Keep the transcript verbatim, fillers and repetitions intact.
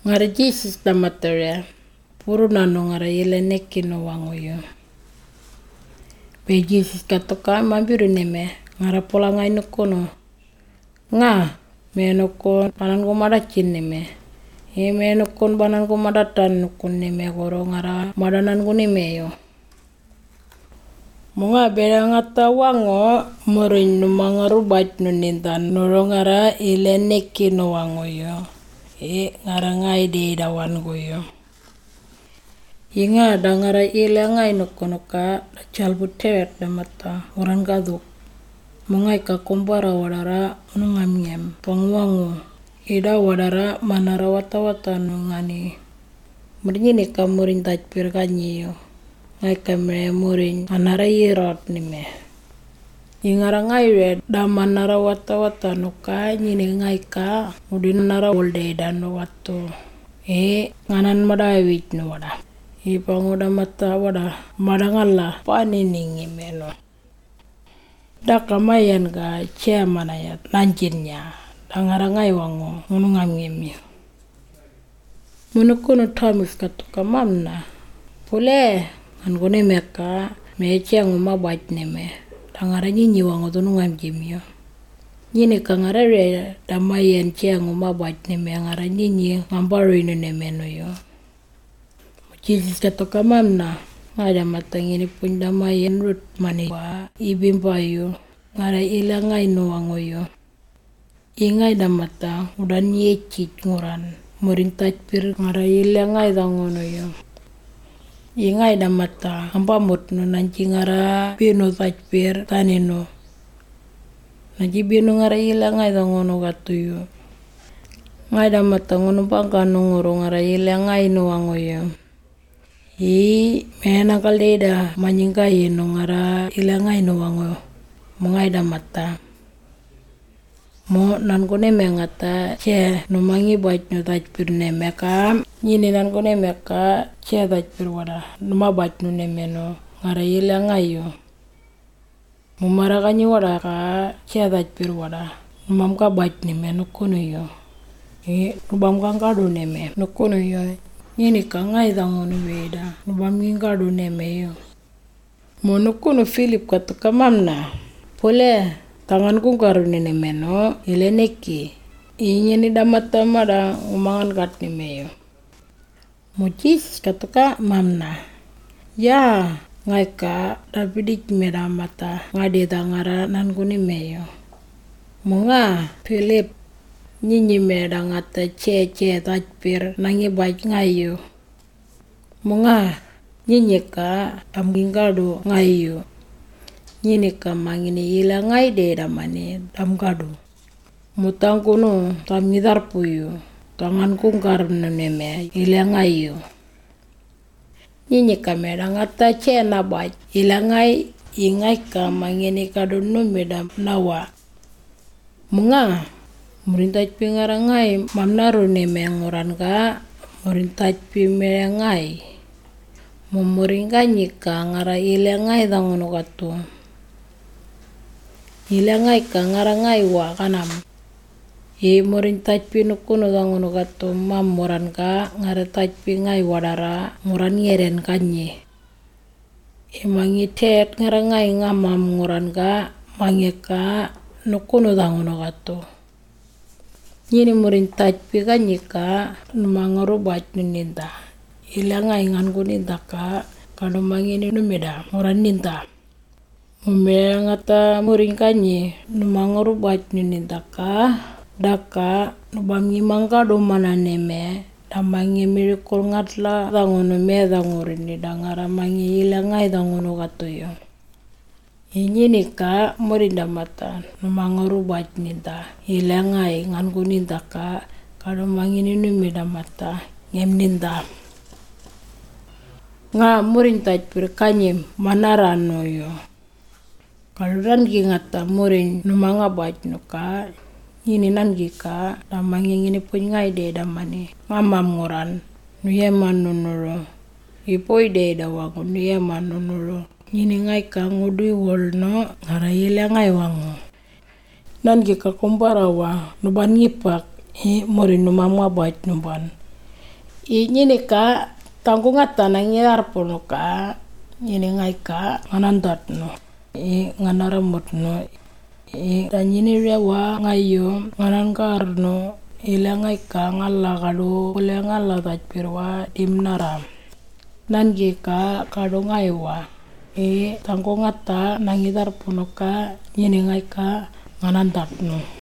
ngara Jesus damatare puru nano ngara ile neki no wangoyo. Be Jesus katoka mabiru neme ngara pola ngai no kono. Nga me no kon panan ko madacin neme. E me no kon panan ko madatan no kon neme goro ngara madanan ko neme yo. Munga beda ngata wango morin no mangarubat no nintan noro ngara ile neki no wangoyo. E ngara ngai de dawan goyo. Inga da ngara ile ngai no kono ka chalbu tewet da mata orang kaduk. Mungai ka kombara wadara nungamnyem pangwangu. Ida wadara manara wata-wata nungani. Murnyini ka murin tajpir kanyiyo. Ngai ka mere murin anara yirot nime. Ingara ngai we da manara wata-wata nuka nyini ngai ka udin nara wolde dan watu. E nganan madawit no wada. E pangoda mata wada madangala paniningi meno. Da kamayan ka cia manayat nanjinnya. Dangara ngai wango ngunungam ngemi. Munukuno tamis katuka mamna. Pule angone meka me cia nguma bait neme. Dangara nyinyi wango tunungam jimyo. Nyini kangara re damayan cia nguma bait neme ngara nyinyi ngambaro ino neme no yo. Jesus katoka mamna. Ngada matang ini pun damayan rut mani wa ibimbayo. Ngara ila ngai no wango yo. Ingai damata udan yecit nguran. Murin tajpir ngara ila ngai dangono yo. Ingai damata ampamut no nanci ngara bino tajpir tanino. Nanci bino ngara ila ngai dangono gatu yo. Ngai damata ngono pangka nunguru ngara ila ngai no wango yo. I mena kaleda manyingkai no ngara ila ngai no wango. Mungai damata. Mo nan ko neme ngata che no mangi bait no tajpir neme ka. Nyini nan ko neme ka che tajpir wada. Numa bait no neme no ngara ila ngai yo. Mumara kanyi wada ka che tajpir wada. Numam ka bait neme no kono yo. E nubam kang kado neme no kono yo. Nyini ka ngai dangono weda. Nubam ngingkado neme yo. Mo no kono Philip katuka mamna. Pole tangan ku karune neme no ile neki. Inya ni damata mada umangan kat neme yo. Mujis katuka mamna. Ya ngai ka dapidik meda mata ngade tangara nan ku neme yo. Munga Philip nyinyi meda ngata ce ce tajpir nangi baik ngai yo. Munga nyinyi ka amgingkado ngai yo. Nyini ka mangini ila ngai de damane dam kado. Mutang kuno tam ngidar puyo. Tangan kung karna neme ila ngai yo. Nyini ka meda ngata cena baj. Ila ngai ingai ka mangini kado nume dam nawa. Munga murintaj pi ngara ngai mamnaru neme ngoran ka. Murintaj pi me ngai. Mumuringanyi ka ngara ila ngai dangono katu. Ila ngai ka ngara ngai wa kanam. E morin tajpi nukuno dangono katu mam moran ka ngara tajpi ngai wadara moran ngeren kanyi. E mangi tet ngara ngai ngamam ngoran ka mangi ka nukuno dangono katu. Nyini morin tajpi kanyi ka numangaru baj nuninta. Ila ngai ngan kuninta ka kano mangi numeda moran ninta. Mume ngata muring kanyi numangaru baj nuninta ka daka nubangi mangka do mana neme damangi miracle ngatla dangono me dangorini dangara mangi ila ngai dangono katu yo. Inyi nika murinda mata numangaru baj ninta ila ngai ngan kuninta ka kado mangi numeda mata ngem ninta. Nga murin tajpir kanyi manarano yo. Kalau nangi ngata murin numanga baj nuka ini nangi ka damangi ngini pun ngai de damani ngamam ngoran nuyeman nunuro ipoi de dawangu nuyeman nunuro ngini ngai ka ngudui wolno ngara yele ngai wangu nangi ka kumbara wa nuban ngipak i murin numama baj nuban I nyini ka tangkungata nangyar puno ka nyini ngai ka nganandat no. I nganaramot no. I dan nyini rewa ngayo nganangkar no. Ila ngai ka ngalla kado kule ngalla tajpirwa dimnaram. Nangi ka kado ngaiwa. I tangkungata nangitar puno ka nyini ngai ka nganandat no.